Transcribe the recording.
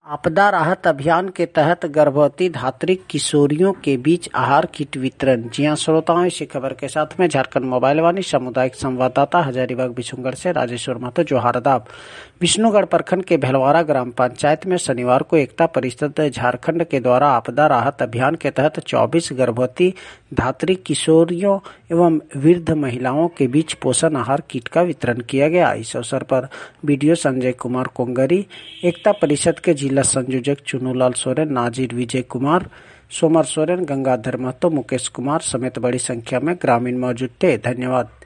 आपदा राहत अभियान के तहत गर्भवती धात्री किशोरियों के बीच आहार किट वितरण। जी हां श्रोताओं, इसी खबर के साथ में झारखंड मोबाइल वाणी सामुदायिक संवाददाता हजारीबाग बिशुनगढ़ से राजेश्वर महतो जोहार आदाब। विष्णुगढ़ प्रखंड के भेलवाड़ा ग्राम पंचायत में शनिवार को एकता परिषद झारखंड के द्वारा आपदा राहत अभियान के तहत 24 गर्भवती धात्री किशोरियों एवं वृद्ध महिलाओं के बीच पोषण आहार किट का वितरण किया गया। इस अवसर पर बीडीओ संजय कुमार कोंगरी, एकता परिषद के जिला संयोजक चुनूलाल सोरेन, नाजिर विजय कुमार, सोमर सोरेन, गंगाधर महतो, मुकेश कुमार समेत बड़ी संख्या में ग्रामीण मौजूद थे। धन्यवाद।